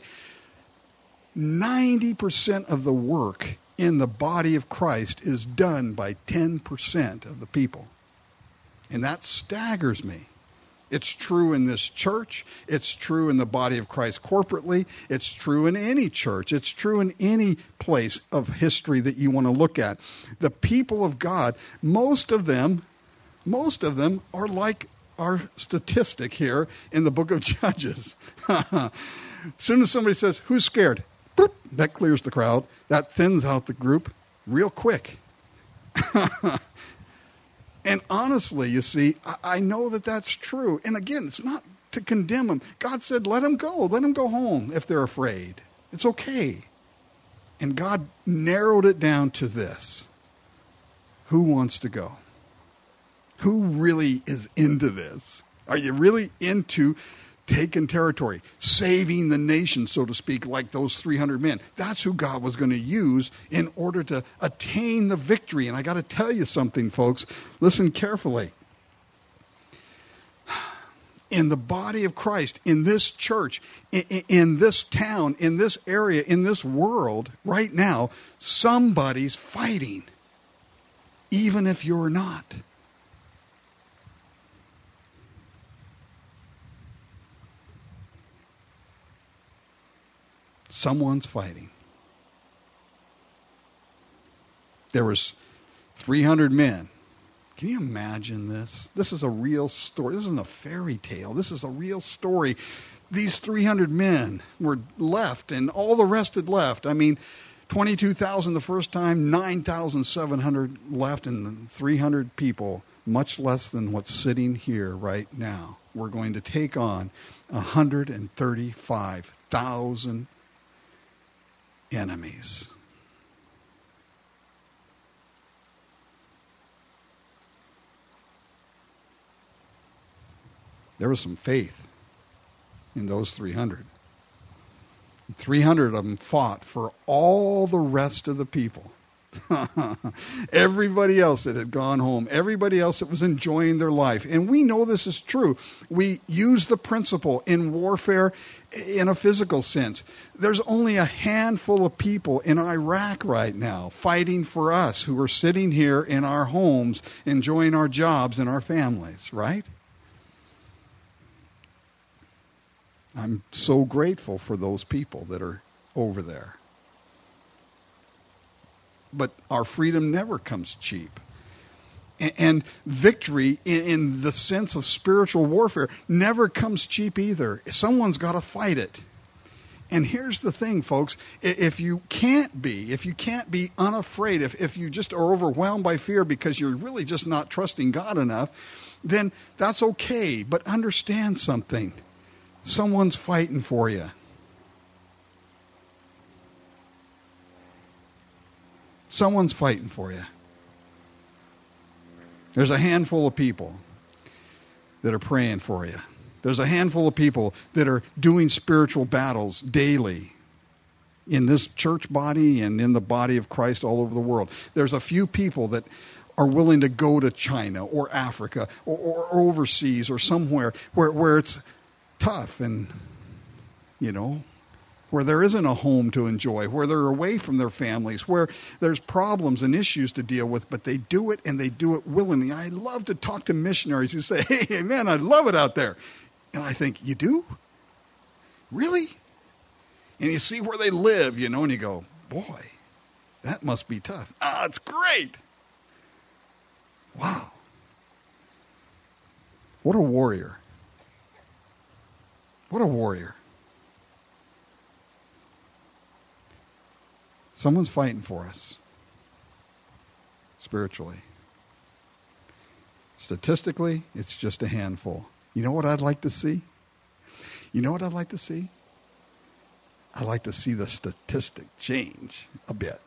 90% of the work in the body of Christ is done by 10% of the people. And that staggers me. It's true in this church. It's true in the body of Christ corporately. It's true in any church. It's true in any place of history that you want to look at. The people of God, most of them are like our statistic here in the book of Judges. As soon as somebody says, who's scared? Boop, that clears the crowd. That thins out the group real quick. And honestly, you see, I know that that's true. And again, it's not to condemn them. God said, let them go. Let them go home if they're afraid. It's okay. And God narrowed it down to this. Who wants to go? Who really is into this? Are you really into taking territory, saving the nation, so to speak, like those 300 men? That's who God was going to use in order to attain the victory. And I got to tell you something, folks. Listen carefully. In the body of Christ, in this church, in this town, in this area, in this world, right now, somebody's fighting, even if you're not. Someone's fighting. There was 300 men. Can you imagine this? This is a real story. This isn't a fairy tale. This is a real story. These 300 men were left, and all the rest had left. 22,000 the first time, 9,700 left, and 300 people, much less than what's sitting here right now. We're going to take on 135,000 enemies. There was some faith in those 300. 300 of them fought for all the rest of the people. Everybody else that had gone home, everybody else that was enjoying their life. And we know this is true. We use the principle in warfare in a physical sense. There's only a handful of people in Iraq right now fighting for us who are sitting here in our homes enjoying our jobs and our families, right? I'm so grateful for those people that are over there. But our freedom never comes cheap. And victory in the sense of spiritual warfare never comes cheap either. Someone's got to fight it. And here's the thing, folks. If you can't be unafraid, if you just are overwhelmed by fear because you're really just not trusting God enough, then that's okay. But understand something. Someone's fighting for you. Someone's fighting for you. There's a handful of people that are praying for you. There's a handful of people that are doing spiritual battles daily in this church body and in the body of Christ all over the world. There's a few people that are willing to go to China or Africa or overseas or somewhere where it's tough and, where there isn't a home to enjoy, where they're away from their families, where there's problems and issues to deal with, but they do it and they do it willingly. I love to talk to missionaries who say, hey, man, I love it out there. And I think, you do? Really? And you see where they live, and you go, boy, that must be tough. It's great. Wow. What a warrior. What a warrior. Someone's fighting for us spiritually. Statistically, it's just a handful. You know what I'd like to see? I'd like to see the statistic change a bit.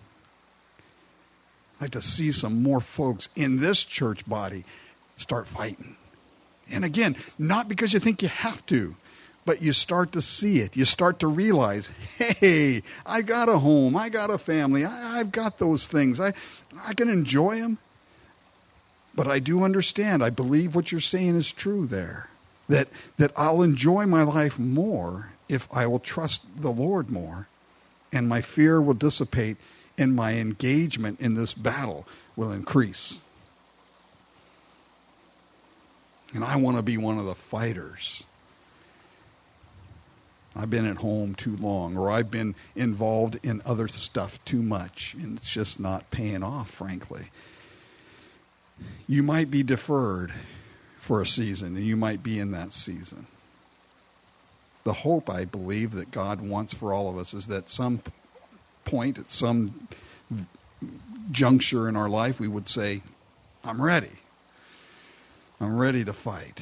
I'd like to see some more folks in this church body start fighting. And again, not because you think you have to, but you start to see it. You start to realize, hey, I got a home. I got a family. I've got those things. I can enjoy them. But I do understand. I believe what you're saying is true there. That I'll enjoy my life more if I will trust the Lord more. And my fear will dissipate and my engagement in this battle will increase. And I want to be one of the fighters. I've been at home too long, or I've been involved in other stuff too much, and it's just not paying off, frankly. You might be deferred for a season, and you might be in that season. The hope, I believe, that God wants for all of us is that some point, at some juncture in our life, we would say, I'm ready. I'm ready to fight.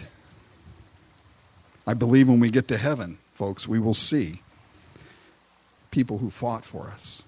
I believe when we get to heaven, folks, we will see people who fought for us.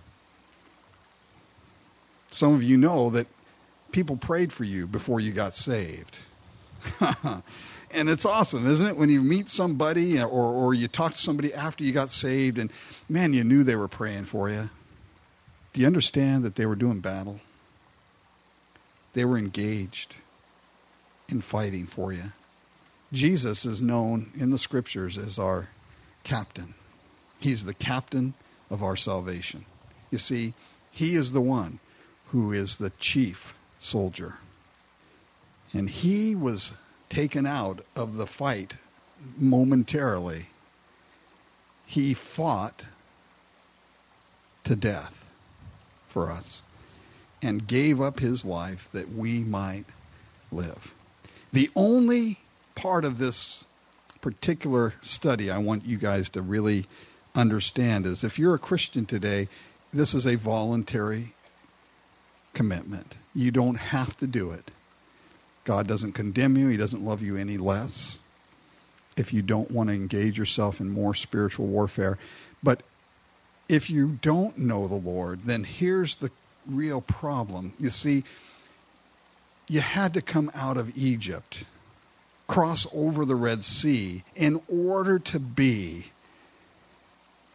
Some of you know that people prayed for you before you got saved. And it's awesome, isn't it? When you meet somebody or you talk to somebody after you got saved and, man, you knew they were praying for you. Do you understand that they were doing battle? They were engaged in fighting for you. Jesus is known in the scriptures as our captain. He's the captain of our salvation. You see, he is the one who is the chief soldier. And he was taken out of the fight momentarily. He fought to death for us and gave up his life that we might live. The only part of this particular study I want you guys to really understand is if you're a Christian today, this is a voluntary commitment. You don't have to do it. God doesn't condemn you. He doesn't love you any less if you don't want to engage yourself in more spiritual warfare. But if you don't know the Lord, then here's the real problem. You see, you had to come out of Egypt, cross over the Red Sea in order to be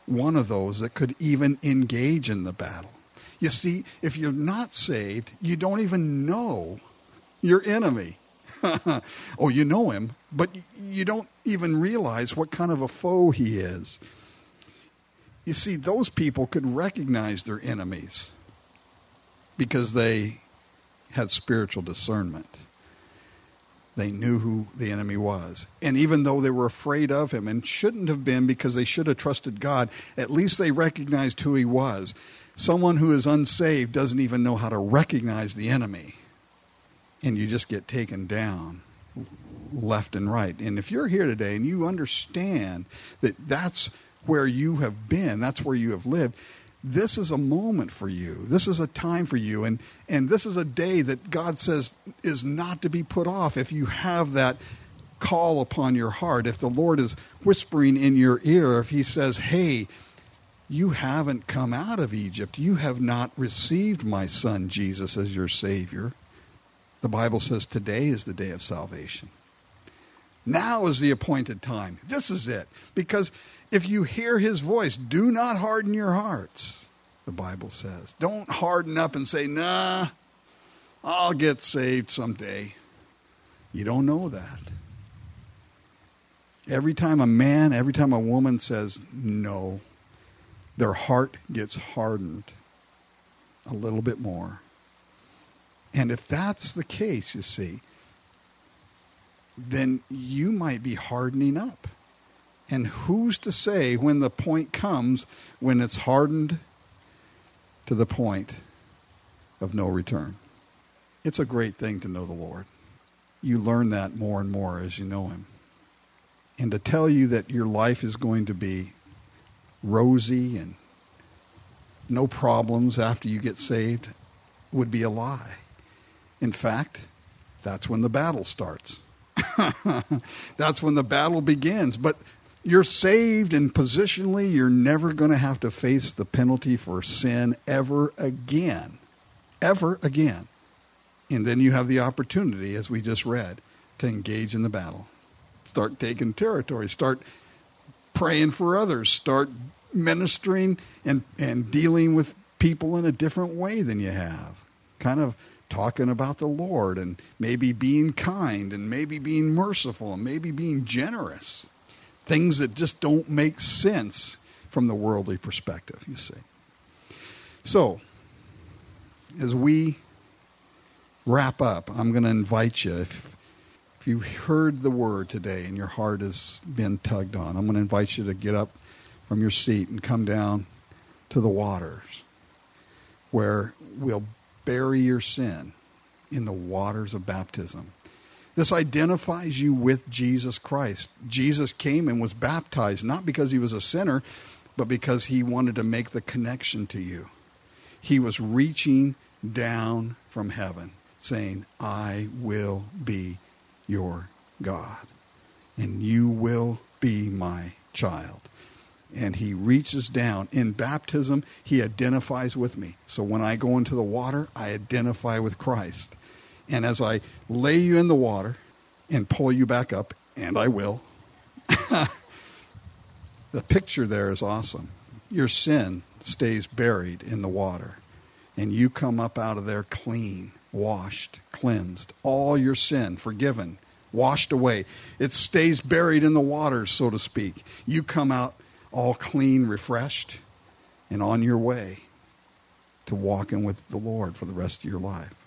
one of those that could even engage in the battle. You see, if you're not saved, you don't even know your enemy. Oh, you know him, but you don't even realize what kind of a foe he is. You see, those people could recognize their enemies because they had spiritual discernment. They knew who the enemy was. And even though they were afraid of him and shouldn't have been because they should have trusted God, at least they recognized who he was. Someone who is unsaved doesn't even know how to recognize the enemy. And you just get taken down left and right. And if you're here today and you understand that that's where you have been, that's where you have lived, this is a moment for you. This is a time for you. And this is a day that God says is not to be put off if you have that call upon your heart. If the Lord is whispering in your ear, if he says, hey, you haven't come out of Egypt. You have not received my son Jesus as your Savior. The Bible says today is the day of salvation. Now is the appointed time. This is it. Because if you hear his voice, do not harden your hearts, the Bible says. Don't harden up and say, nah, I'll get saved someday. You don't know that. Every time a man, every time a woman says no, their heart gets hardened a little bit more. And if that's the case, you see, then you might be hardening up. And who's to say when the point comes when it's hardened to the point of no return? It's a great thing to know the Lord. You learn that more and more as you know him. And to tell you that your life is going to be rosy and no problems after you get saved would be a lie. In fact, that's when the battle starts. That's when the battle begins. But you're saved, and positionally, you're never going to have to face the penalty for sin ever again. Ever again. And then you have the opportunity, as we just read, to engage in the battle. Start taking territory. Start praying for others. Start ministering and dealing with people in a different way than you have. Kind of talking about the Lord and maybe being kind and maybe being merciful and maybe being generous. Things that just don't make sense from the worldly perspective, you see. So, as we wrap up, I'm going to invite you, if you heard the word today and your heart has been tugged on, I'm going to invite you to get up from your seat and come down to the waters where we'll bury your sin in the waters of baptism. This identifies you with Jesus Christ. Jesus came and was baptized, not because he was a sinner, but because he wanted to make the connection to you. He was reaching down from heaven, saying, I will be your God, and you will be my child. And he reaches down. In baptism, he identifies with me. So when I go into the water, I identify with Christ. And as I lay you in the water and pull you back up, and I will, the picture there is awesome. Your sin stays buried in the water, and you come up out of there clean, washed, cleansed. All your sin forgiven, washed away. It stays buried in the waters, so to speak. You come out all clean, refreshed, and on your way to walking with the Lord for the rest of your life.